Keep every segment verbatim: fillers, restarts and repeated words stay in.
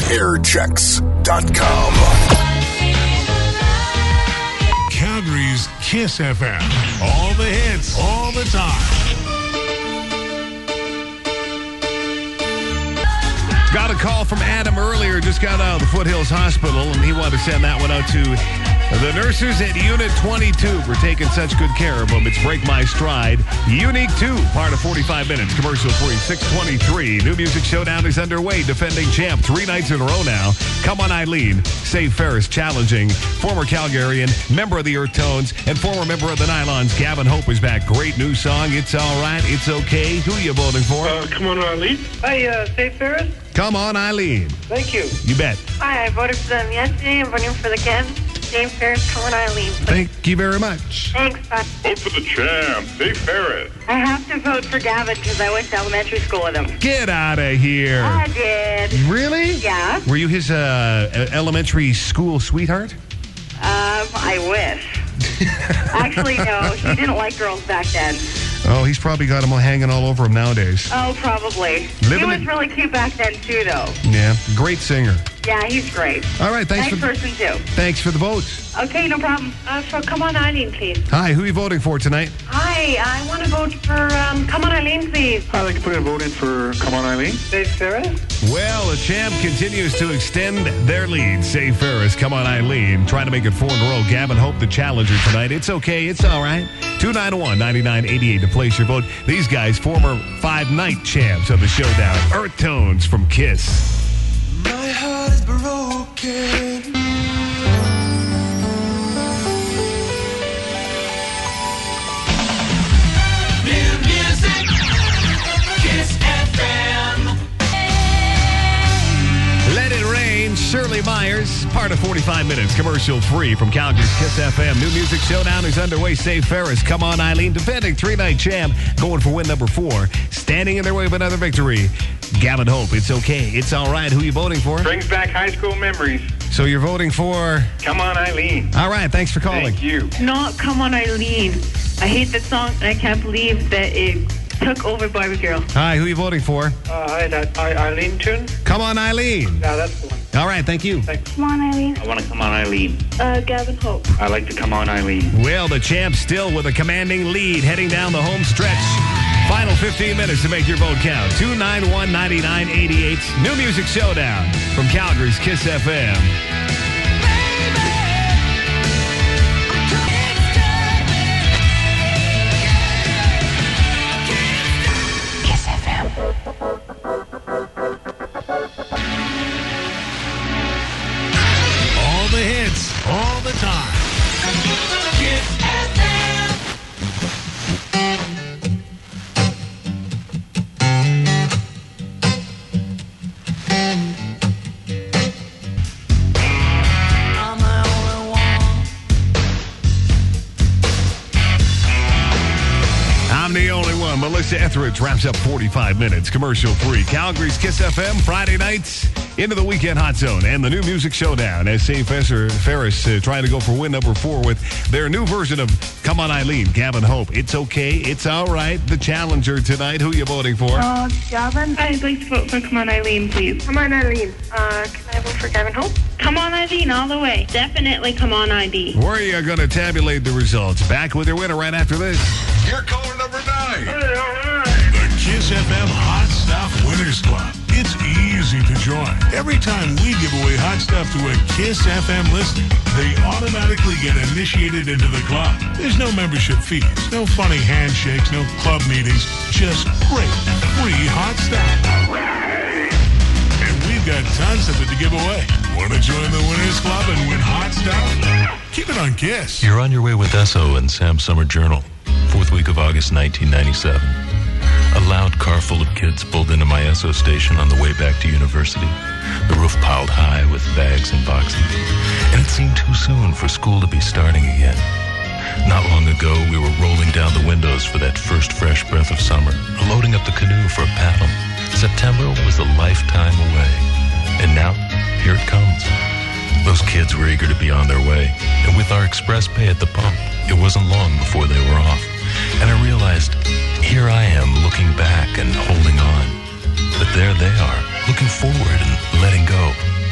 airchecks dot com. Calgary's Kiss F M. All the hits, all the time. Got a call from Adam earlier, just got out of the Foothills Hospital, and he wanted to send that one out to the nurses at Unit twenty-two for taking such good care of him. It's Break My Stride. Unique two, part of forty-five minutes, commercial free, six twenty-three. New Music Showdown is underway. Defending champ three nights in a row now. Come on, Eileen. Save Ferris challenging. Former Calgarian, member of the Earth Tones, and former member of the Nylons, Gavin Hope is back. Great new song. It's all right. It's okay. Who are you voting for? Uh, come on, Eileen. Hi, uh, Save Ferris. Come on, Eileen. Thank you. You bet. Hi, I voted for them yesterday. I'm voting for the Ken. Save Ferris, come on, Eileen. Thank you very much. Thanks, bye. Vote for the champ, Save Ferris. I have to vote for Gavin because I went to elementary school with him. Get out of here. I did. Really? Yeah. Were you his uh, elementary school sweetheart? Um, I wish. Actually, no. He didn't like girls back then. Oh, he's probably got them all hanging all over him nowadays. Oh, probably. Living he was in- really cute back then, too, though. Yeah, great singer. Yeah, he's great. All right, thanks nice for person, too. Thanks for the vote. Okay, no problem. Uh, so come on, Eileen, please. Hi, who are you voting for tonight? Hi, I want to vote for, um, come on, Eileen, please. I'd like to put a vote in for Come on, Eileen. Save Ferris. Well, the champ continues to extend their lead. Save Ferris, come on, Eileen. Trying to make it four in a row. Gavin Hope, the challenger tonight. It's okay. It's all right. two nine one, nine nine eight eight to place your vote. These guys, former five-night champs of the showdown. Earth Tones from Kiss. My heart is broken. New music, Kiss F M. Let It Rain, Shirley Myers, part of forty-five minutes, commercial free from Calgary's Kiss F M. New Music Showdown is underway. Save Ferris, come on, Eileen, defending three-night champ, going for win number four, standing in their way of another victory. Gavin Hope, it's okay, it's all right. Who are you voting for? Brings back high school memories. So you're voting for... Come on, Eileen. All right, thanks for calling. Thank you. Not Come on, Eileen. I hate that song, and I can't believe that it took over Barbie Girl. Hi, who are you voting for? Uh, hi, that I, Eileen tune. Come on, Eileen. Yeah, that's the one. All right, thank you. Thanks. Come on, Eileen. I want to come on, Eileen. Uh, Gavin Hope. I like to come on, Eileen. Well, the champ still with a commanding lead heading down the home stretch. Final fifteen minutes to make your vote count. two nine one, nine nine eight eight. New Music Showdown from Calgary's Kiss F M. Kiss F M. All the hits, all the time. Kiss F M. I'm the only one. I'm the only one. Melissa Etheridge wraps up forty-five minutes, commercial free. Calgary's Kiss F M, Friday nights into the weekend hot zone and the New Music Showdown as Save Ferris uh, trying to go for win number four with their new version of Come on, Eileen. Gavin Hope, it's okay, it's all right. The challenger tonight. Who are you voting for? Uh, Gavin? I'd like to vote for Come on, Eileen, please. Come on, Eileen. Uh, can I vote for Gavin Hope? Come on, Eileen, all the way. Definitely Come on, Eileen. Where are you going to tabulate the results? Back with your winner right after this. Here, caller number nine. The Kiss F M Hot Stuff Winners Club. It's easy to join. Every time we give away hot stuff to a Kiss F M listener, they automatically get initiated into the club. There's no membership fees, no funny handshakes, no club meetings, just great free hot stuff. And we've got tons of it to give away. Want to join the Winners Club and win hot stuff? Keep it on Kiss. You're on your way with Esso and Sam's Summer Journal. Fourth week of August nineteen ninety-seven. A loud car full of kids pulled into my Esso station on the way back to university. The roof piled high with bags and boxes. And it seemed too soon for school to be starting again. Not long ago, we were rolling down the windows for that first fresh breath of summer, loading up the canoe for a paddle. September was a lifetime away. And now, here it comes. Those kids were eager to be on their way. And with our express pay at the pump, it wasn't long before they were off. And I realized, here I am looking back and holding on. But there they are, looking forward and letting go.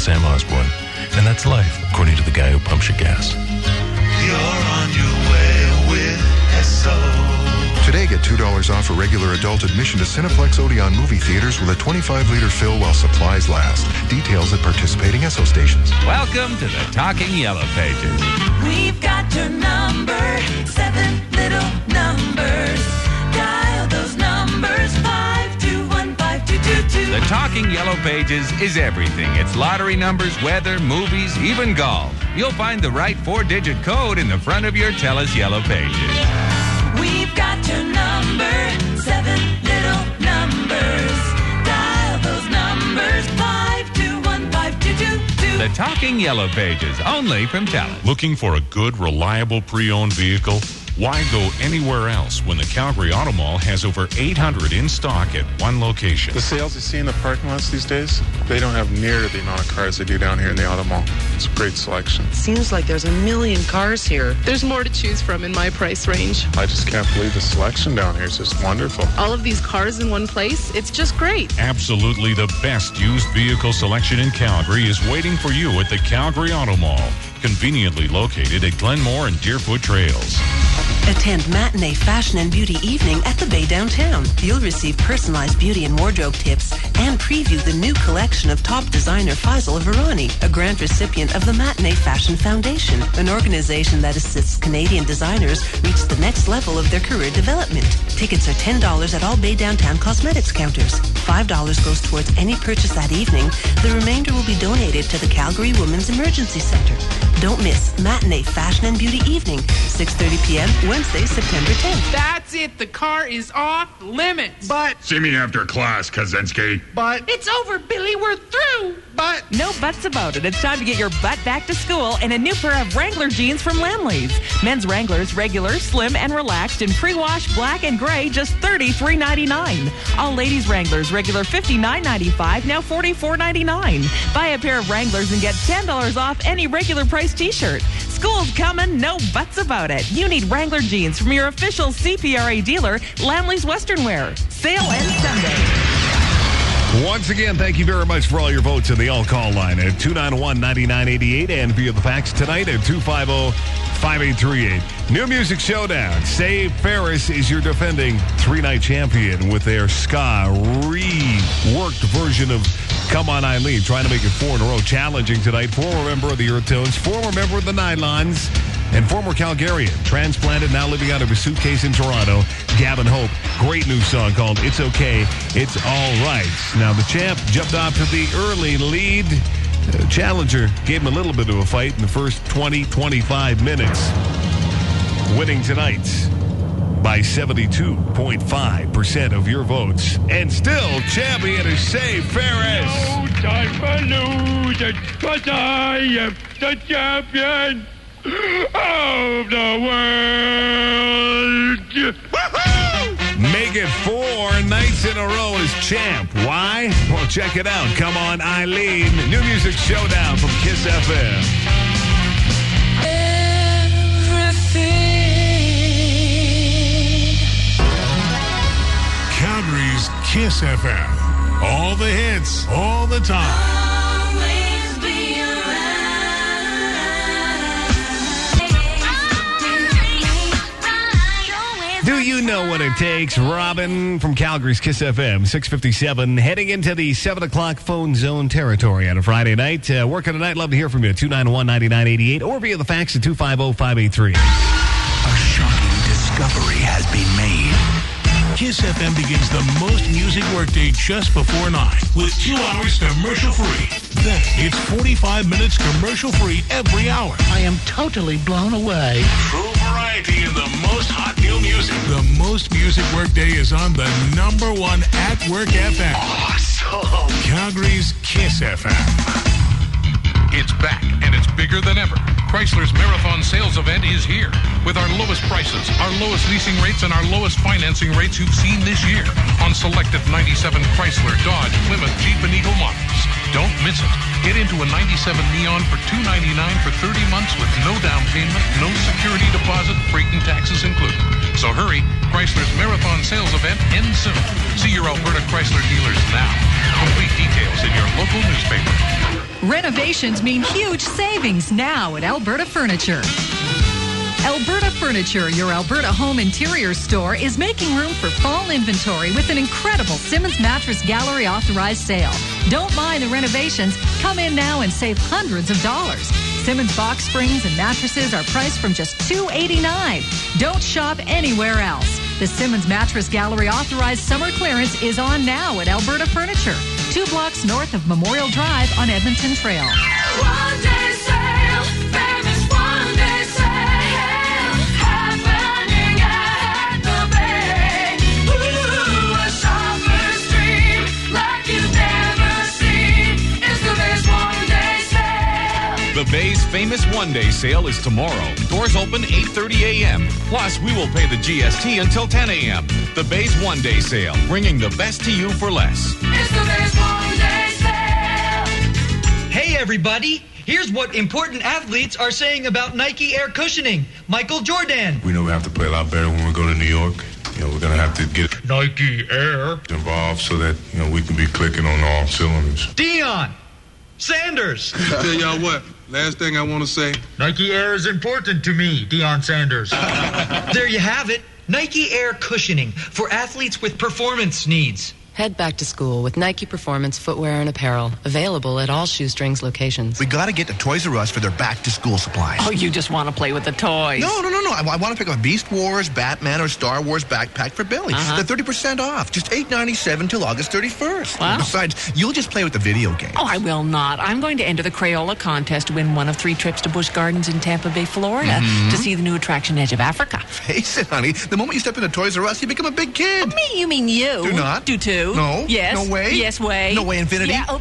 Sam Osborne. And that's life, according to the guy who pumps your gas. You're on your way with Esso. Today, get two dollars off a regular adult admission to Cineplex Odeon movie theaters with a twenty-five liter fill while supplies last. Details at participating Esso stations. Welcome to the Talking Yellow Pages. We've got your number, seven little numbers. Dial those numbers, five two one five two two two. The Talking Yellow Pages is everything. It's lottery numbers, weather, movies, even golf. You'll find the right four-digit code in the front of your TELUS Yellow Pages. We've got your number, seven little numbers. Dial those numbers, five two one five two two two. The Talking Yellow Pages, only from TELUS. Looking for a good, reliable pre-owned vehicle? Why go anywhere else when the Calgary Auto Mall has over eight hundred in stock at one location? The sales you see in the parking lots these days, they don't have near the amount of cars they do down here in the Auto Mall. It's a great selection. Seems like there's a million cars here. There's more to choose from in my price range. I just can't believe the selection down here is just wonderful. All of these cars in one place, it's just great. Absolutely the best used vehicle selection in Calgary is waiting for you at the Calgary Auto Mall, conveniently located at Glenmore and Deerfoot Trails. Attend Matinee Fashion and Beauty Evening at the Bay Downtown. You'll receive personalized beauty and wardrobe tips and preview the new collection of top designer Faisal Varani, a grant recipient of the Matinee Fashion Foundation, an organization that assists Canadian designers reach the next level of their career development. Tickets are ten dollars at all Bay Downtown cosmetics counters. five dollars goes towards any purchase that evening. The remainder will be donated to the Calgary Women's Emergency Center. Don't miss Matinee Fashion and Beauty Evening, six thirty p.m. Wednesday, September tenth. That's it. The car is off limits. But see me after class, Kaczynski. But it's over, Billy. We're through. But no buts about it. It's time to get your butt back to school in a new pair of Wrangler jeans from Lamley's. Men's Wranglers, regular, slim, and relaxed in pre-wash, black, and gray, just thirty-three ninety-nine. All ladies Wranglers, regular fifty-nine ninety-five, now forty-four ninety-nine. Buy a pair of Wranglers and get ten dollars off any regular price t-shirt. School's coming, no buts about it. You need Wrangler jeans from your official C P R A dealer, Lamley's Western Wear. Sale ends Sunday. Once again, thank you very much for all your votes in the all-call line at two nine one, nine nine eight eight and via the fax tonight at two five zero, five eight three eight. New Music Showdown. Save Ferris is your defending three-night champion with their ska reworked version of Come On Eileen, trying to make it four in a row. Challenging tonight, former member of the Earth Tones, former member of the Nylons, and former Calgarian, transplanted, now living out of a suitcase in Toronto, Gavin Hope. Great new song called It's Okay, It's All Right. Now, the champ jumped off to the early lead. Uh, challenger gave him a little bit of a fight in the first twenty, twenty-five minutes, winning tonight by seventy-two point five percent of your votes. And still, champion is Save Ferris. No time for losing, because I am the champion of the world. Woo-hoo! Make it four nights in a row as champ. Why? Well, check it out. Come On Eileen. New Music Showdown from Kiss F M. Calgary's Kiss F M. All the hits, all the time. Do you know what it takes? Robin from Calgary's Kiss F M, six fifty-seven, heading into the seven o'clock phone zone territory on a Friday night. Uh, working tonight, love to hear from you. two nine one, nine nine eight eight or via the fax at two five zero, five eight three. A shocking discovery has been made. Kiss F M begins the most music workday just before nine with two hours commercial-free. Then it's forty-five minutes commercial-free every hour. I am totally blown away. True variety in the most hot new music. The most music workday is on the number one at Work F M. Awesome. Calgary's Kiss F M. It's back, and it's bigger than ever. Chrysler's Marathon Sales Event is here. With our lowest prices, our lowest leasing rates, and our lowest financing rates you've seen this year on selected ninety-seven Chrysler, Dodge, Plymouth, Jeep, and Eagle models. Don't miss it. Get into a ninety-seven Neon for two hundred ninety-nine dollars for thirty months with no down payment, no security deposit, freight and taxes included. So hurry, Chrysler's Marathon Sales Event ends soon. See your Alberta Chrysler dealers now. Complete details in your local newspaper. Renovations mean huge savings now at Alberta Furniture. Alberta Furniture, your Alberta home interior store, is making room for fall inventory with an incredible Simmons Mattress Gallery authorized sale. Don't mind the renovations. Come in now and save hundreds of dollars. Simmons box springs and mattresses are priced from just two dollars and eighty-nine cents. Don't shop anywhere else. The Simmons Mattress Gallery authorized summer clearance is on now at Alberta Furniture, two blocks north of Memorial Drive on Edmonton Trail. One day sale, famous one day sale, happening at the Bay. Ooh, a shopper's dream like you've never seen. It's the Bay's one day sale. The Bay's famous one-day sale is tomorrow. Doors open eight thirty a.m. Plus, we will pay the G S T until ten a.m. The Bay's one-day sale, bringing the best to you for less. It's the Bay's one day sale. Hey, everybody. Here's what important athletes are saying about Nike Air Cushioning. Michael Jordan. We know we have to play a lot better when we go to New York. You know, we're going to have to get Nike Air involved so that, you know, we can be clicking on all cylinders. Deion Sanders. Tell y'all what, last thing I want to say, Nike Air is important to me, Deion Sanders. There you have it. Nike Air Cushioning for athletes with performance needs. Head back to school with Nike Performance footwear and apparel. Available at all Shoestrings locations. We got to get to Toys R Us for their back-to-school supplies. Oh, you just want to play with the toys. No, no, no, no. I, I want to pick up a Beast Wars, Batman, or Star Wars backpack for Billy. Uh-huh. They're thirty percent off. Just eight ninety-seven till August thirty-first. Wow. Besides, you'll just play with the video game. Oh, I will not. I'm going to enter the Crayola contest to win one of three trips to Busch Gardens in Tampa Bay, Florida, Mhm. to see the new attraction Edge of Africa. Face it, honey. The moment you step into Toys R Us, you become a big kid. Me? You mean you? Do not. Do too? No. Yes. No way. Yes, way. No way, Infinity. Yeah. Oh,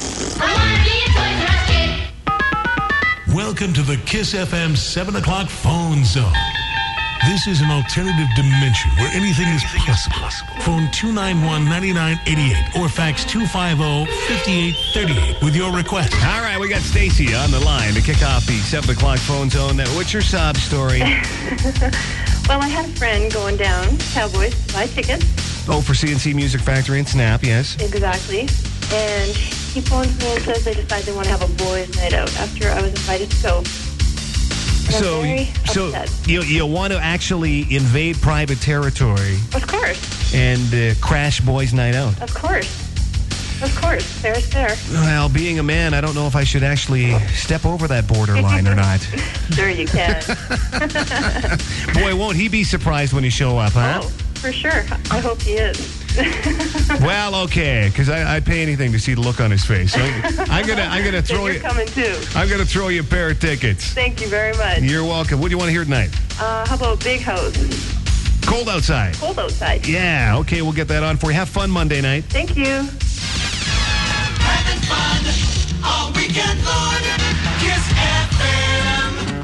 Welcome to the Kiss F M seven o'clock phone zone. This is an alternative dimension where anything is possible. Phone two nine one, nine nine eight eight or fax two five zero, five eight three eight with your request. All right, we got Stacy on the line to kick off the seven o'clock phone zone. Now, what's your sob story? Well, I had a friend going down Cowboys to buy tickets. Oh, for C N C Music Factory and Snap, yes. Exactly. And he phones me and says they decided they want to have a boys' night out after I was invited to go. And So, I'm very so upset. you you want to actually invade private territory Of course. and uh, crash boys' night out? Of course. Of course. Fair's fair. Well, being a man, I don't know if I should actually step over that borderline or not. Sure you can. Boy, won't he be surprised when he show up, huh? Oh, for sure. I hope he is. Well, okay, because I'd pay anything to see the look on his face. So I'm gonna, I'm gonna throw Then you. you're coming too. I'm gonna throw you a pair of tickets. Thank you very much. You're welcome. What do you want to hear tonight? Uh, how about Big House? Cold outside. Cold outside. Yeah. Okay, we'll get that on for you. Have fun Monday night. Thank you. Having fun all weekend long. Kiss F M.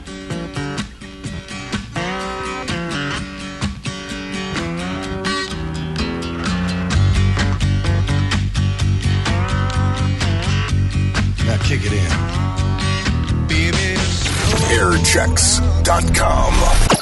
Now kick it in. air checks dot com